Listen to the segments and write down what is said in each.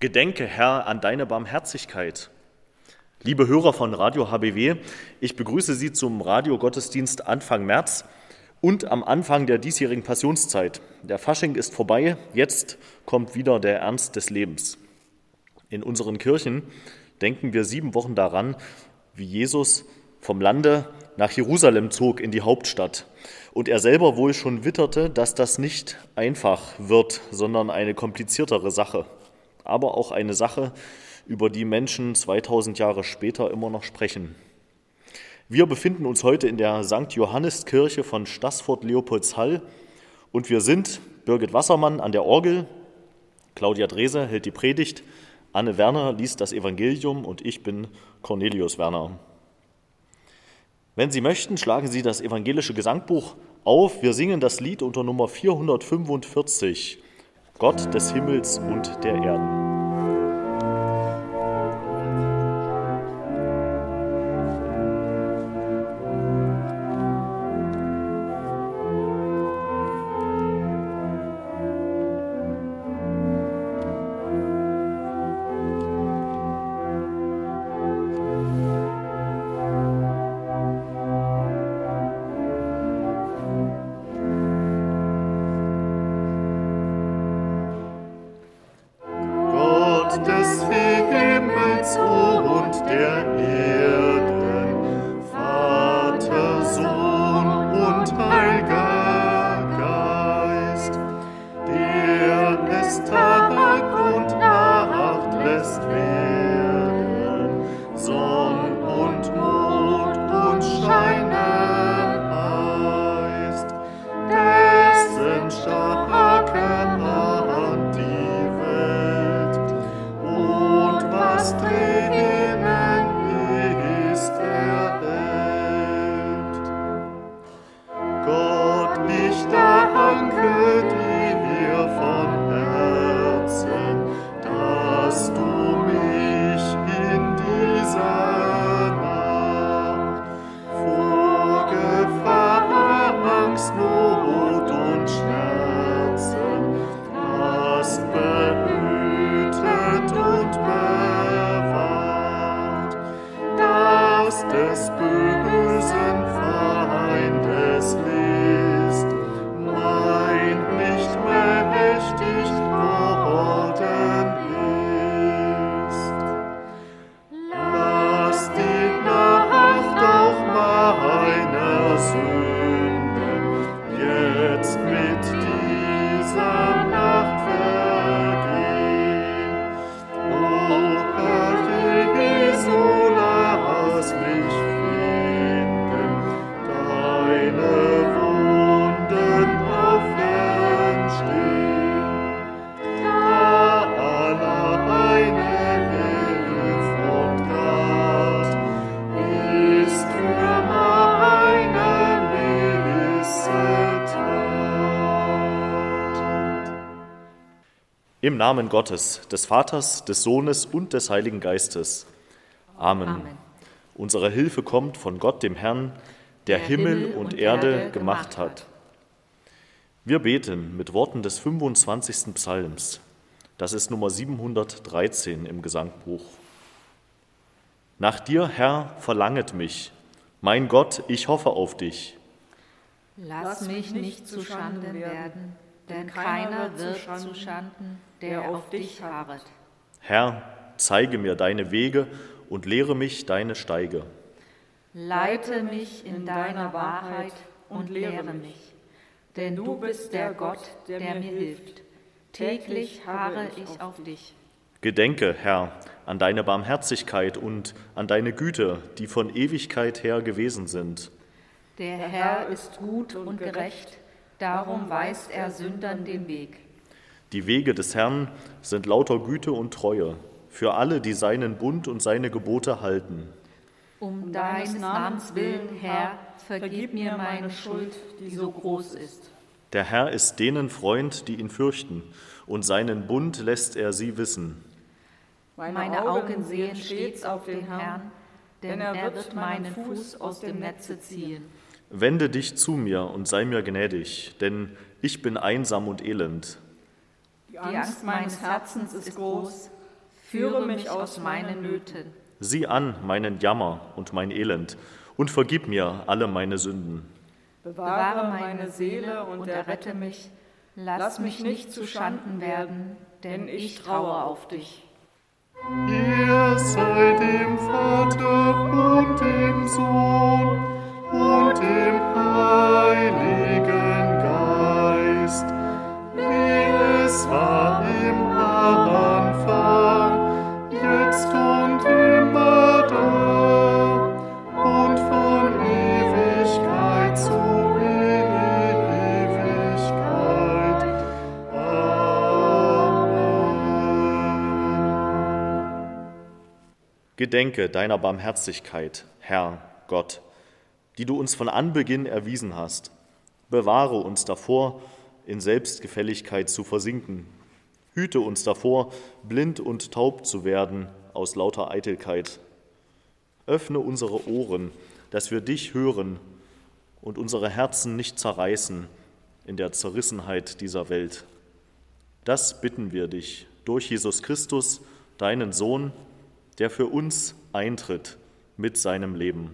Gedenke, Herr, an deine Barmherzigkeit. Liebe Hörer von Radio HBW, ich begrüße Sie zum Radiogottesdienst Anfang März und am Anfang der diesjährigen Passionszeit. Der Fasching ist vorbei, jetzt kommt wieder der Ernst des Lebens. In unseren Kirchen denken wir 7 Wochen daran, wie Jesus vom Lande nach Jerusalem zog in die Hauptstadt und er selber wohl schon witterte, dass das nicht einfach wird, sondern eine kompliziertere Sache, aber auch eine Sache, über die Menschen 2000 Jahre später immer noch sprechen. Wir befinden uns heute in der St. Johannes-Kirche von Staßfurt-Leopoldshall und wir sind Birgit Wassermann an der Orgel, Claudia Drese hält die Predigt, Anne Werner liest das Evangelium und ich bin Cornelius Werner. Wenn Sie möchten, schlagen Sie das evangelische Gesangbuch auf. Wir singen das Lied unter Nummer 445, Gott des Himmels und der Erden. Im Namen Gottes, des Vaters, des Sohnes und des Heiligen Geistes. Amen. Unsere Hilfe kommt von Gott, dem Herrn, der Himmel und Erde gemacht hat. Wir beten mit Worten des 25. Psalms. Das ist Nummer 713 im Gesangbuch. Nach dir, Herr, verlanget mich. Mein Gott, ich hoffe auf dich. Lass mich nicht zu Schanden werden, denn keiner wird zu Schanden, der auf dich harret. Herr, zeige mir deine Wege und lehre mich deine Steige. Leite mich in deiner Wahrheit und lehre mich, denn du bist der Gott, der mir hilft. Täglich harre ich auf dich. Gedenke, Herr, an deine Barmherzigkeit und an deine Güte, die von Ewigkeit her gewesen sind. Der Herr ist gut und gerecht, darum weist er Sündern den Weg. Die Wege des Herrn sind lauter Güte und Treue für alle, die seinen Bund und seine Gebote halten. Um deines Namens willen, Herr, vergib mir meine Schuld, die so groß ist. Der Herr ist denen Freund, die ihn fürchten, und seinen Bund lässt er sie wissen. Meine Augen sehen stets auf den Herrn, denn er wird meinen Fuß aus dem Netze ziehen. Wende dich zu mir und sei mir gnädig, denn ich bin einsam und elend. Die Angst meines Herzens ist groß, Führe mich aus meinen Nöten. Sieh an meinen Jammer und mein Elend und vergib mir alle meine Sünden. Bewahre meine Seele und errette mich. Lass mich nicht zu Schanden werden, denn ich traue auf dich. Ehre sei dem Vater und dem Sohn und dem Heiligen Geist, wie es war im Anfang, jetzt und immer da und von Ewigkeit zu Ewigkeit. Amen. Gedenke deiner Barmherzigkeit, Herr Gott, die du uns von Anbeginn erwiesen hast. Bewahre uns davor, in Selbstgefälligkeit zu versinken. Hüte uns davor, blind und taub zu werden aus lauter Eitelkeit. Öffne unsere Ohren, dass wir dich hören und unsere Herzen nicht zerreißen in der Zerrissenheit dieser Welt. Das bitten wir dich durch Jesus Christus, deinen Sohn, der für uns eintritt mit seinem Leben.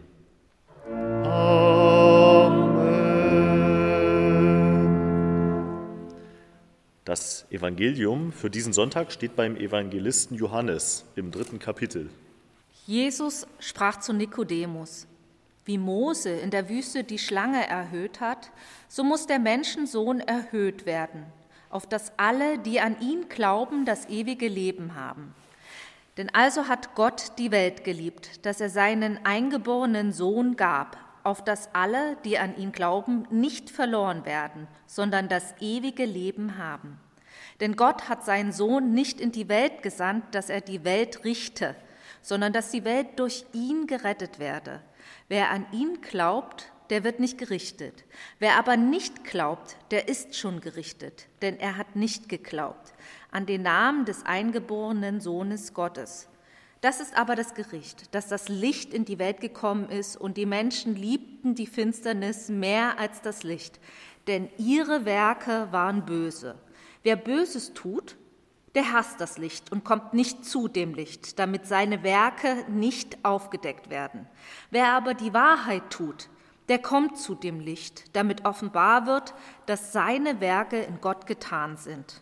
Das Evangelium für diesen Sonntag steht beim Evangelisten Johannes im 3. Kapitel. Jesus sprach zu Nikodemus: Wie Mose in der Wüste die Schlange erhöht hat, so muss der Menschensohn erhöht werden, auf dass alle, die an ihn glauben, das ewige Leben haben. Denn also hat Gott die Welt geliebt, dass er seinen eingeborenen Sohn gab, auf dass alle, die an ihn glauben, nicht verloren werden, sondern das ewige Leben haben. Denn Gott hat seinen Sohn nicht in die Welt gesandt, dass er die Welt richte, sondern dass die Welt durch ihn gerettet werde. Wer an ihn glaubt, der wird nicht gerichtet. Wer aber nicht glaubt, der ist schon gerichtet, denn er hat nicht geglaubt an den Namen des eingeborenen Sohnes Gottes. Das ist aber das Gericht, dass das Licht in die Welt gekommen ist und die Menschen liebten die Finsternis mehr als das Licht, denn ihre Werke waren böse. Wer Böses tut, der hasst das Licht und kommt nicht zu dem Licht, damit seine Werke nicht aufgedeckt werden. Wer aber die Wahrheit tut, der kommt zu dem Licht, damit offenbar wird, dass seine Werke in Gott getan sind.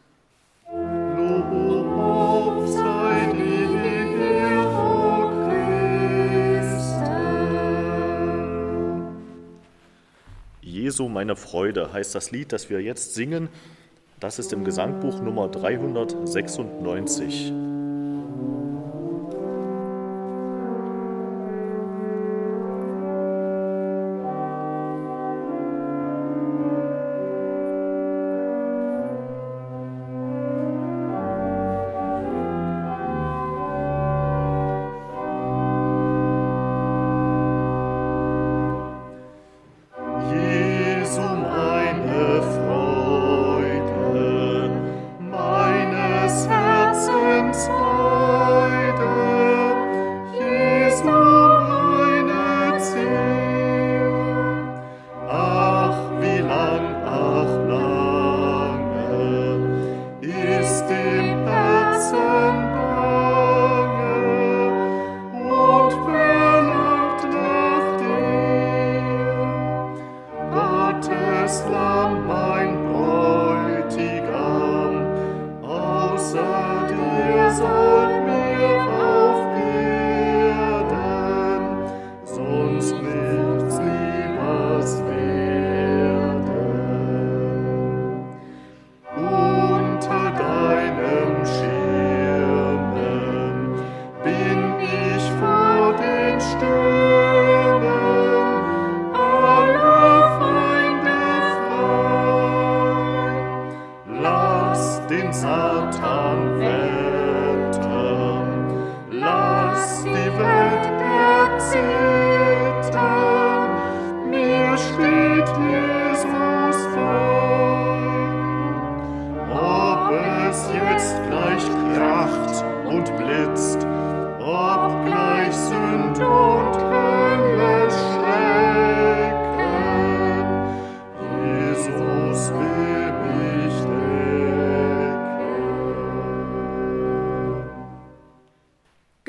Lob sei dir, o Christe. Jesu, meine Freude, heißt das Lied, das wir jetzt singen. Das ist im Gesangbuch Nummer 396.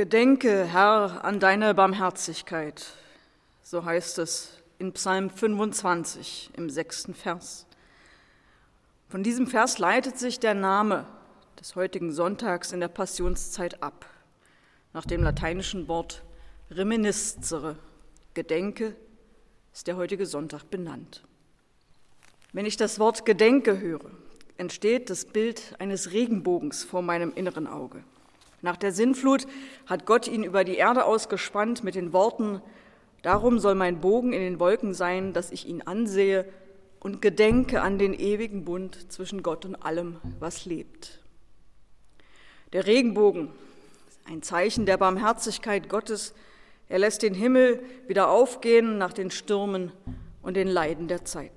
Gedenke, Herr, an deine Barmherzigkeit, so heißt es in Psalm 25 im 6. Vers. Von diesem Vers leitet sich der Name des heutigen Sonntags in der Passionszeit ab, nach dem lateinischen Wort reminiscere, Gedenke, ist der heutige Sonntag benannt. Wenn ich das Wort Gedenke höre, entsteht das Bild eines Regenbogens vor meinem inneren Auge. Nach der Sintflut hat Gott ihn über die Erde ausgespannt mit den Worten: Darum soll mein Bogen in den Wolken sein, dass ich ihn ansehe und gedenke an den ewigen Bund zwischen Gott und allem, was lebt. Der Regenbogen ist ein Zeichen der Barmherzigkeit Gottes. Er lässt den Himmel wieder aufgehen nach den Stürmen und den Leiden der Zeit.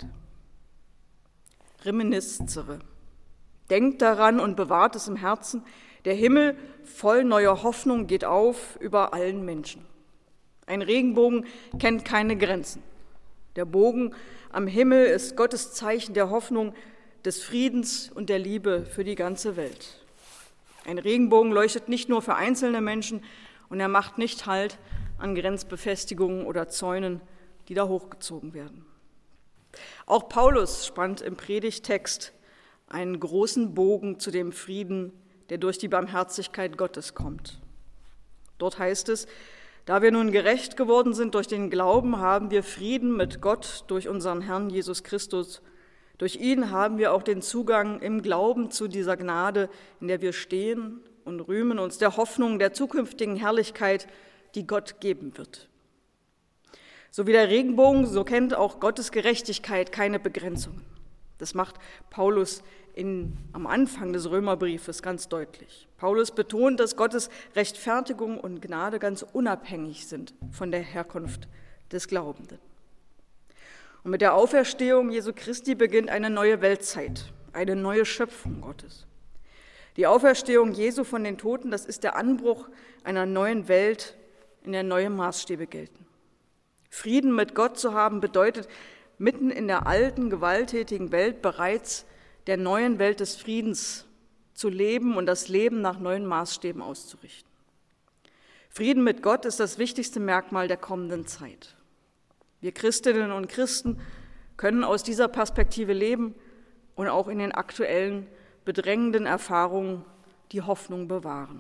Reminiscere. Denkt daran und bewahrt es im Herzen. Der Himmel voll neuer Hoffnung geht auf über allen Menschen. Ein Regenbogen kennt keine Grenzen. Der Bogen am Himmel ist Gottes Zeichen der Hoffnung, des Friedens und der Liebe für die ganze Welt. Ein Regenbogen leuchtet nicht nur für einzelne Menschen und er macht nicht Halt an Grenzbefestigungen oder Zäunen, die da hochgezogen werden. Auch Paulus spannt im Predigttext einen großen Bogen zu dem Frieden, der durch die Barmherzigkeit Gottes kommt. Dort heißt es: Da wir nun gerecht geworden sind durch den Glauben, haben wir Frieden mit Gott durch unseren Herrn Jesus Christus. Durch ihn haben wir auch den Zugang im Glauben zu dieser Gnade, in der wir stehen und rühmen uns der Hoffnung der zukünftigen Herrlichkeit, die Gott geben wird. So wie der Regenbogen, so kennt auch Gottes Gerechtigkeit keine Begrenzungen. Das macht Paulus am Anfang des Römerbriefes ganz deutlich. Paulus betont, dass Gottes Rechtfertigung und Gnade ganz unabhängig sind von der Herkunft des Glaubenden. Und mit der Auferstehung Jesu Christi beginnt eine neue Weltzeit, eine neue Schöpfung Gottes. Die Auferstehung Jesu von den Toten, das ist der Anbruch einer neuen Welt, in der neue Maßstäbe gelten. Frieden mit Gott zu haben bedeutet, mitten in der alten, gewalttätigen Welt bereits der neuen Welt des Friedens zu leben und das Leben nach neuen Maßstäben auszurichten. Frieden mit Gott ist das wichtigste Merkmal der kommenden Zeit. Wir Christinnen und Christen können aus dieser Perspektive leben und auch in den aktuellen, bedrängenden Erfahrungen die Hoffnung bewahren.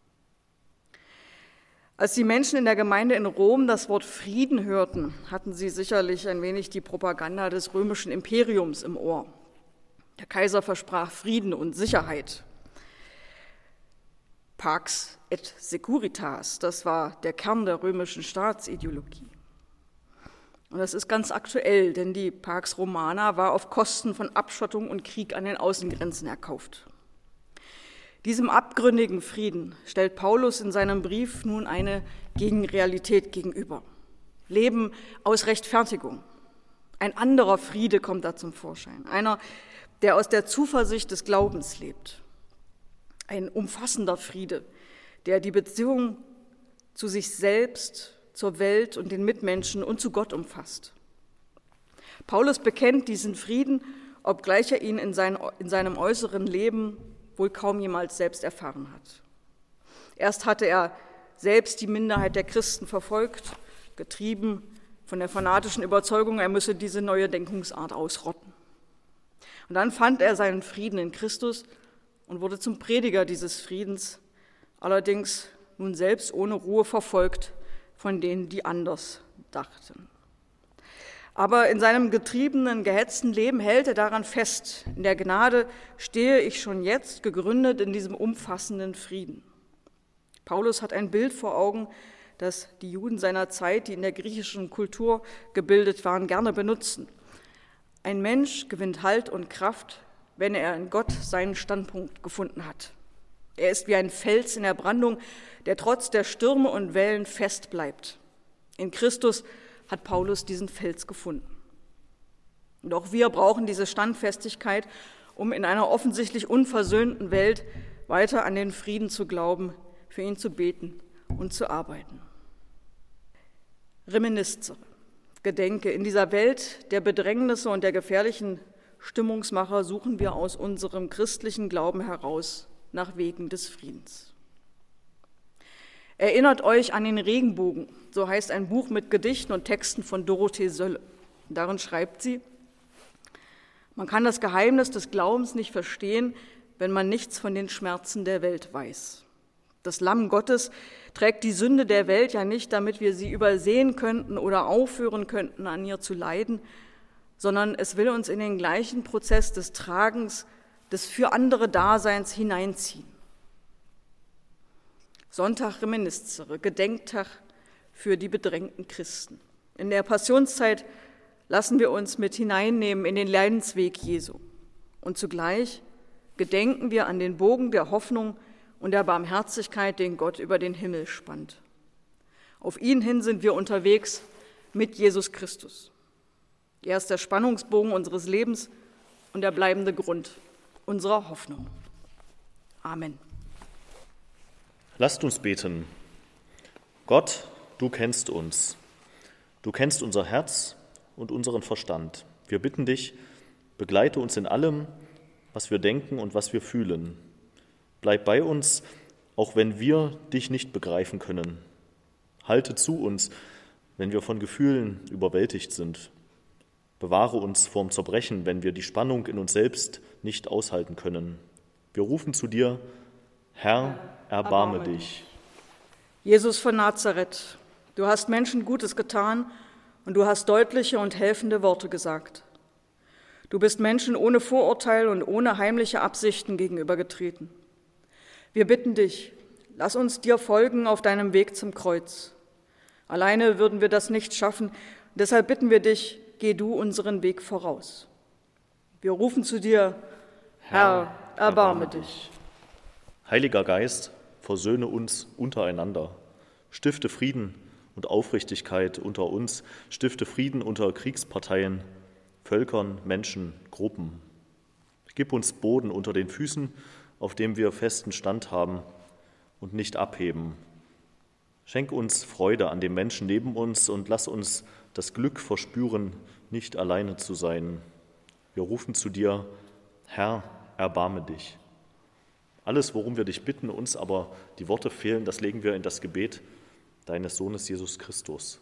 Als die Menschen in der Gemeinde in Rom das Wort Frieden hörten, hatten sie sicherlich ein wenig die Propaganda des römischen Imperiums im Ohr. Der Kaiser versprach Frieden und Sicherheit. Pax et Securitas, das war der Kern der römischen Staatsideologie. Und das ist ganz aktuell, denn die Pax Romana war auf Kosten von Abschottung und Krieg an den Außengrenzen erkauft. Diesem abgründigen Frieden stellt Paulus in seinem Brief nun eine Gegenrealität gegenüber. Leben aus Rechtfertigung. Ein anderer Friede kommt da zum Vorschein. Einer, der aus der Zuversicht des Glaubens lebt. Ein umfassender Friede, der die Beziehung zu sich selbst, zur Welt und den Mitmenschen und zu Gott umfasst. Paulus bekennt diesen Frieden, obgleich er ihn in seinem äußeren Leben wohl kaum jemals selbst erfahren hat. Erst hatte er selbst die Minderheit der Christen verfolgt, getrieben von der fanatischen Überzeugung, er müsse diese neue Denkungsart ausrotten. Und dann fand er seinen Frieden in Christus und wurde zum Prediger dieses Friedens, allerdings nun selbst ohne Ruhe verfolgt von denen, die anders dachten. Aber in seinem getriebenen, gehetzten Leben hält er daran fest: In der Gnade stehe ich schon jetzt, gegründet in diesem umfassenden Frieden. Paulus hat ein Bild vor Augen, das die Juden seiner Zeit, die in der griechischen Kultur gebildet waren, gerne benutzen. Ein Mensch gewinnt Halt und Kraft, wenn er in Gott seinen Standpunkt gefunden hat. Er ist wie ein Fels in der Brandung, der trotz der Stürme und Wellen fest bleibt. In Christus hat Paulus diesen Fels gefunden. Und auch wir brauchen diese Standfestigkeit, um in einer offensichtlich unversöhnten Welt weiter an den Frieden zu glauben, für ihn zu beten und zu arbeiten. Reminiscere, gedenke, in dieser Welt der Bedrängnisse und der gefährlichen Stimmungsmacher suchen wir aus unserem christlichen Glauben heraus nach Wegen des Friedens. Erinnert euch an den Regenbogen, so heißt ein Buch mit Gedichten und Texten von Dorothee Sölle. Darin schreibt sie: Man kann das Geheimnis des Glaubens nicht verstehen, wenn man nichts von den Schmerzen der Welt weiß. Das Lamm Gottes trägt die Sünde der Welt ja nicht, damit wir sie übersehen könnten oder aufhören könnten, an ihr zu leiden, sondern es will uns in den gleichen Prozess des Tragens, des für andere Daseins hineinziehen. Sonntag Reminiscere, Gedenktag für die bedrängten Christen. In der Passionszeit lassen wir uns mit hineinnehmen in den Leidensweg Jesu. Und zugleich gedenken wir an den Bogen der Hoffnung und der Barmherzigkeit, den Gott über den Himmel spannt. Auf ihn hin sind wir unterwegs mit Jesus Christus. Er ist der Spannungsbogen unseres Lebens und der bleibende Grund unserer Hoffnung. Amen. Lasst uns beten. Gott, du kennst uns. Du kennst unser Herz und unseren Verstand. Wir bitten dich, begleite uns in allem, was wir denken und was wir fühlen. Bleib bei uns, auch wenn wir dich nicht begreifen können. Halte zu uns, wenn wir von Gefühlen überwältigt sind. Bewahre uns vorm Zerbrechen, wenn wir die Spannung in uns selbst nicht aushalten können. Wir rufen zu dir: Herr, erbarme dich. Jesus von Nazareth, du hast Menschen Gutes getan und du hast deutliche und helfende Worte gesagt. Du bist Menschen ohne Vorurteil und ohne heimliche Absichten gegenübergetreten. Wir bitten dich, lass uns dir folgen auf deinem Weg zum Kreuz. Alleine würden wir das nicht schaffen, deshalb bitten wir dich, geh du unseren Weg voraus. Wir rufen zu dir: Herr, erbarme dich. Heiliger Geist, versöhne uns untereinander. Stifte Frieden und Aufrichtigkeit unter uns. Stifte Frieden unter Kriegsparteien, Völkern, Menschen, Gruppen. Gib uns Boden unter den Füßen, auf dem wir festen Stand haben und nicht abheben. Schenk uns Freude an dem Menschen neben uns und lass uns das Glück verspüren, nicht alleine zu sein. Wir rufen zu dir: Herr, erbarme dich. Alles, worum wir dich bitten, uns aber die Worte fehlen, das legen wir in das Gebet deines Sohnes Jesus Christus.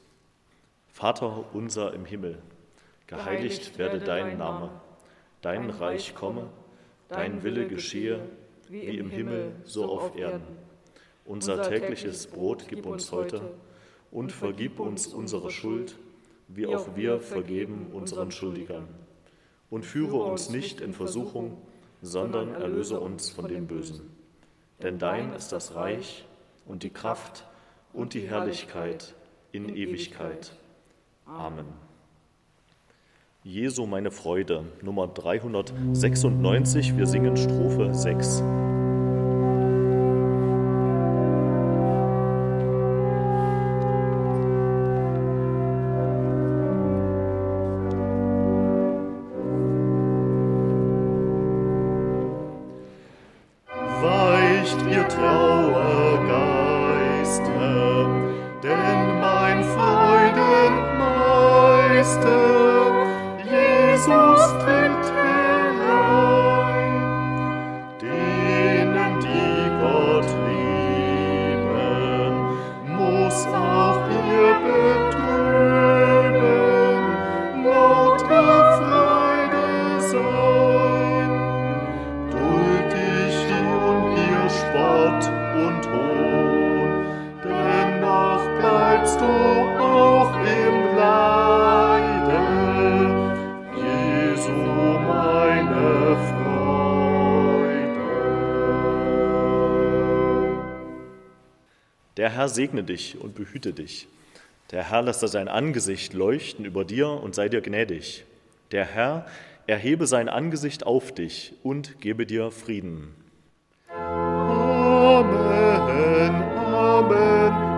Vater unser im Himmel, geheiligt werde dein Name, dein Reich komme, dein Wille geschehe, wie im Himmel, so auf Erden. Unser tägliches Brot gib uns heute und vergib uns unsere Schuld, wie auch wir vergeben unseren Schuldigern. Und führe uns nicht in Versuchung, sondern erlöse uns von dem Bösen. Denn dein ist das Reich und die Kraft und die Herrlichkeit in Ewigkeit. Amen. Jesu meine Freude, Nummer 396, wir singen Strophe 6. Der Herr segne dich und behüte dich. Der Herr lasse sein Angesicht leuchten über dir und sei dir gnädig. Der Herr erhebe sein Angesicht auf dich und gebe dir Frieden. Amen, Amen.